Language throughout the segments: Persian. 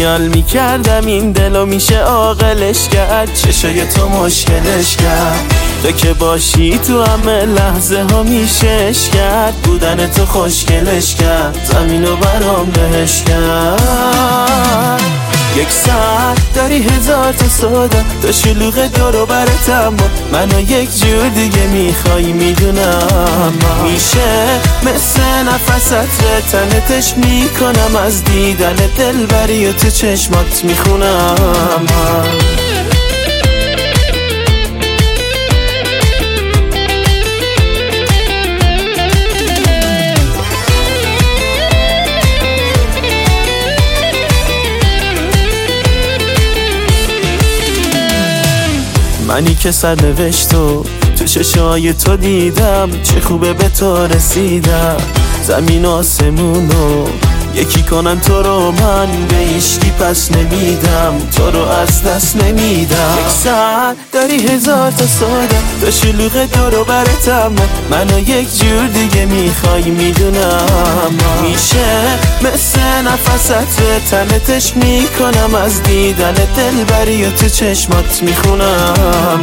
خیال میکردم این دلو میشه عاقلش کرد، چشای تو مشکلش کرد، تو که باشی تو همه لحظه ها میشهش کرد، بودن تو خوشگلش کرد، زمینو برام بهش کرد. یک ساعت داری هزار تا صدا، تو شلوغ دورو برتم، منو یک جور دیگه میخوای میدونم. میشه مثل نفست به تنتش میکنم، از دیدن دلبری و تو چشمات میخونم. منی که سرنوشتو تو چشای تو دیدم، چه خوبه به تو رسیدم. زمین و آسمونو یکی کنن تو رو، من به هیچکی پس نمیدم، تو رو از دست نمیدم. یک ساعت داری هزار تا صدا، تو شلوغ دورو برتم، منو یک جور دیگه میخوای میدونم. میشه مثل نفست به تنتش میکنم، از دیدن دلبری و تو چشمات میخونم.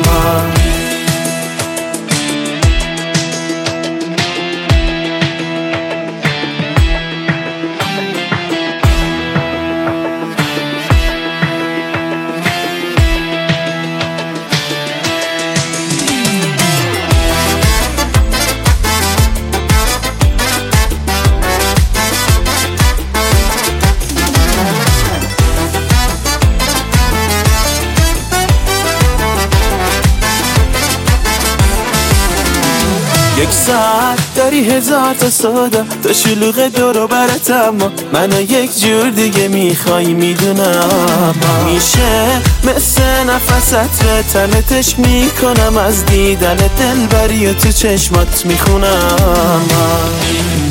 یک ساعت داری هزار تا صدا، تو شلوغ دورو برتم، منو یک جور دیگه میخوای میدونم. میشه مثل نفست به تنتش میکنم، از دیدن دلبری و تو چشمات میخونم.